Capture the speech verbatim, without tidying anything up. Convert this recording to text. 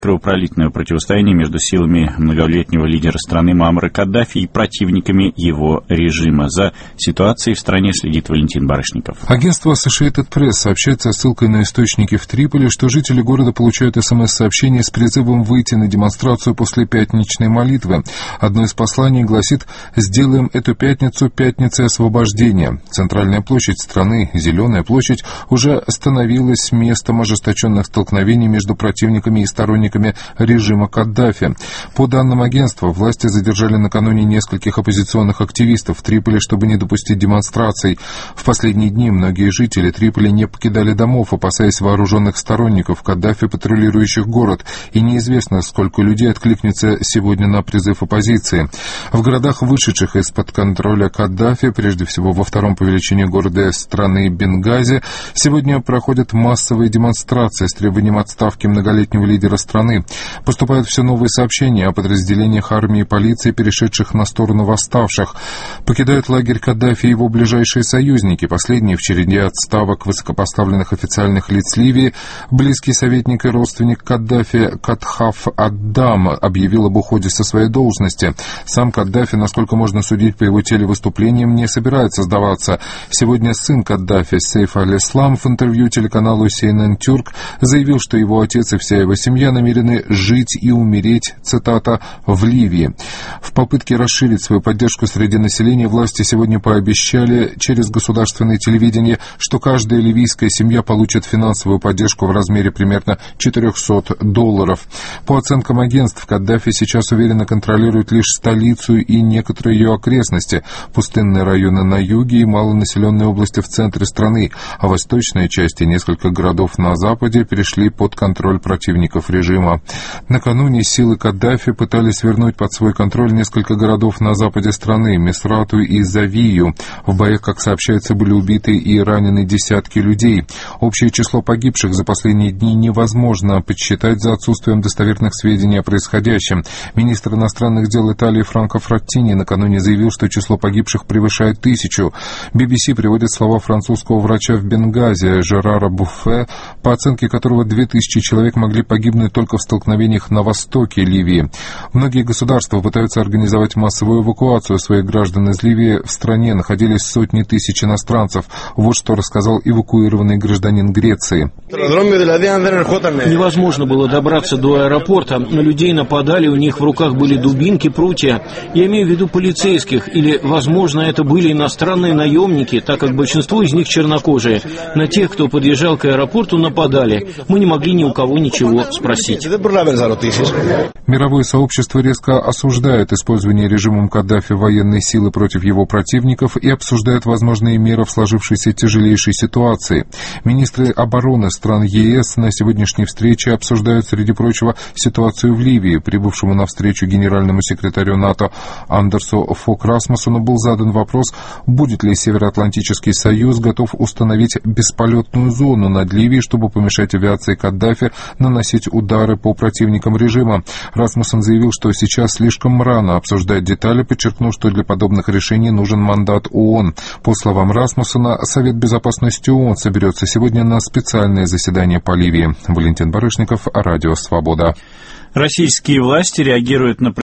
Кровопролитное противостояние между силами многолетнего лидера страны Муаммара Каддафи и противниками его режима. За ситуацией в стране следит Валентин Барышников. Агентство Associated Press сообщает со ссылкой на источники в Триполи, что жители города получают смс-сообщения с призывом выйти на демонстрацию после пятничной молитвы. Одно из посланий гласит: «Сделаем эту пятницу пятницей освобождения». Центральная площадь страны, Зеленая площадь, уже становилась местом ожесточенных столкновений между противниками и сторонниками режима Каддафи. По данным агентства, власти задержали накануне нескольких оппозиционных активистов в Триполи, чтобы не допустить демонстраций. В последние дни многие жители Триполи не покидали домов, опасаясь вооруженных сторонников Каддафи, патрулирующих город, и неизвестно, сколько людей откликнется сегодня на призыв оппозиции. В городах, вышедших из-под контроля Каддафи, прежде всего во втором по величине города страны Бенгази, сегодня проходят массовые демонстрации с требованием отставки многолетнего лидера страны. Поступают все новые сообщения о подразделениях армии и полиции, перешедших на сторону восставших. Покидают лагерь Каддафи и его ближайшие союзники. Последние в череде отставок высокопоставленных официальных лиц Ливии. Близкий советник и родственник Каддафи Катхаф Аддам объявил об уходе со своей должности. Сам Каддафи, насколько можно судить по его телевыступлениям, не собирается сдаваться. Сегодня сын Каддафи, Сейф аль-Ислам, в интервью телеканалу си эн эн Тюрк заявил, что его отец и вся его семья намерены жить и умереть, цитата, в Ливии. В попытке расширить свою поддержку среди населения власти сегодня пообещали через государственное телевидение, что каждая ливийская семья получит финансовую поддержку в размере примерно четыреста долларов. По оценкам агентств, Каддафи сейчас уверенно контролирует лишь столицу и некоторые ее окрестности, пустынные районы на юге и малонаселенные области в центре страны, а восточная часть и несколько городов на западе перешли под контроль противников режима. Накануне силы Каддафи пытались вернуть под свой контроль несколько городов на западе страны, Мисрату и Завию. В боях, как сообщается, были убиты и ранены десятки людей. Общее число погибших за последние дни невозможно подсчитать за отсутствием достоверных сведений о происходящем. Министр иностранных дел Италии Франко Фраттини накануне заявил, что число погибших превышает тысячу. би би си приводит слова французского врача в Бенгази Жерара Буффе, по оценке которого две тысячи человек могли погибнуть только в столкновениях на востоке Ливии. Многие государства пытаются организовать массовую эвакуацию своих граждан из Ливии. В стране находились сотни тысяч иностранцев. Вот что рассказал эвакуированный гражданин Греции. Невозможно было добраться до аэропорта. На людей нападали, у них в руках были дубинки, прутья. Я имею в виду полицейских, или, возможно, это были иностранные наемники, так как большинство из них чернокожие. На тех, кто подъезжал к аэропорту, нападали. Мы не могли ни у кого ничего спросить. Мировое сообщество резко осуждает использование режимом Каддафи военной силы против его противников и обсуждает возможные меры в сложившейся тяжелейшей ситуации. Министры обороны стран е эс на сегодняшней встрече обсуждают, среди прочего, ситуацию в Ливии. Прибывшему на встречу генеральному секретарю НАТО Андерсу Фок Расмуссену был задан вопрос, будет ли Североатлантический союз готов установить бесполетную зону над Ливией, чтобы помешать авиации Каддафи наносить удары по противникам режима. Расмуссен заявил, что сейчас слишком рано обсуждать детали, подчеркнув, что для подобных решений нужен мандат ООН. По словам Расмуссена, Совет Безопасности ООН соберется сегодня на специальное заседание по Ливии. Валентин Барышников, Радио Свобода. Российские власти реагируют на